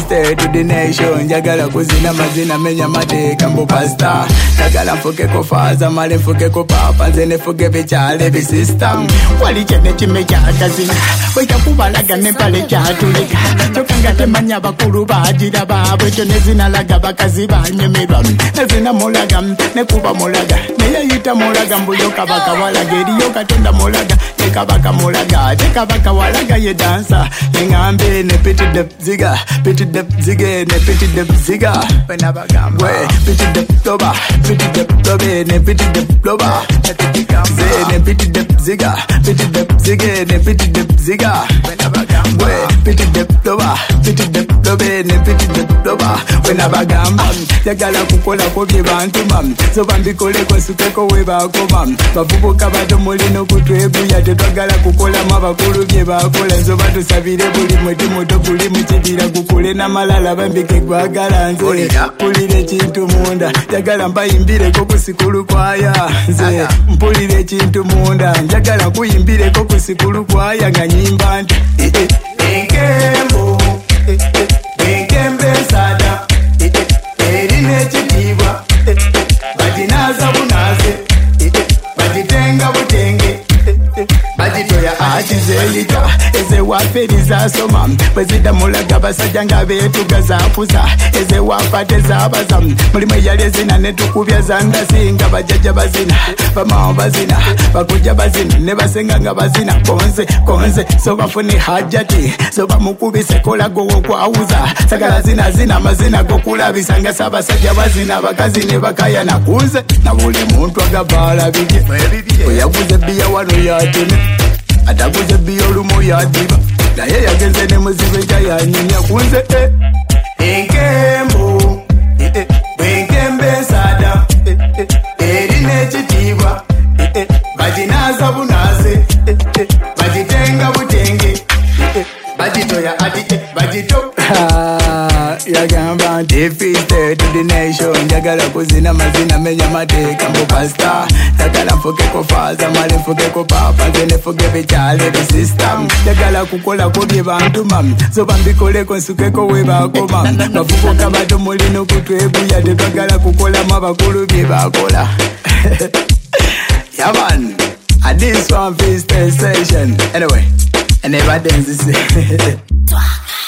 feasted to the nation. Njagala kuzina mazina menya mateka mbu pasta. Njagala nfuke ko faza male nfuke ko papa nze nefuke bichale bi system. Wali chene chime kyakazina weka kubalaga nepale kyatuleka tokanga temanya bakulu bagira babwe kyone zinalaga bakazi banyemerwa nezina mulaga nekuba mulaga neyayita mulaga mbuyo kabaka walaga eriyo katonda mulaga nekabaka mulaga tekabaka walaga ye dansa nengambe ne piti de ziga ne piti de ziga wenabagamba piti de toba piti de tobe ne piti de toba ne piti de ziga ne piti de ziga wenabagamba piti de toba ne piti de toba wenabagamba yagala kukola ko byebantu mam so bambikole ko sukeko webako mam bavubuka bato mulino kutwebuya tetwagala kukola mabakulu byebakola nzo batusabire buli mweti muto kuli mukibira kukule namalala bambike gwagala nze mpulire ekintu munda yagala mbayimbireko kusikulu kwaya nze mpulire ekintu munda njagala kuyimbireko kusikulu kwaya nga nyimba nti enkembo enkembe ensada erina ekitiibwa baginaza bunaze bagitenga butenge bagitoya akizeyita ezewaferiza soma bwezidda mulaga basajja nga beetuga zakuza ezewafate zabaza mulimu eyali zina netukubya zandasi nga bajjajja bazina bamawo bazina bakujja bazina ne basenga nga bazina konze so bafune hajjati so bamukubise kolago wokwawuza sagala zina mazina gokulabisa nga sabasajja bazina bakazi ne bakaya nakunze na buli muntu agabaala bibye oyaguze biya wano yateme ataguze biya olumu yadiba naye yagenze ne muzibe nja yanyumya kunze enkembo bwenkembe ensada erina ekitiibwa baginaza bunaze bagitenga butenge bagitoya ati bagito yagamba nti feasted to the nation. Njagala kuzina mazina menya mateka mbu pasta. Njagala nfukeko faza male nfukeko papa nze nefuke bichale bi system. Njagala kukola ko byebantu mam so bambikoleko nsukeko webako mam bavubuka bato mulino kutwebuya tetwagala kukola mabakulu byebakola. Yeah man, and this one feasted session anyway. And never dance this.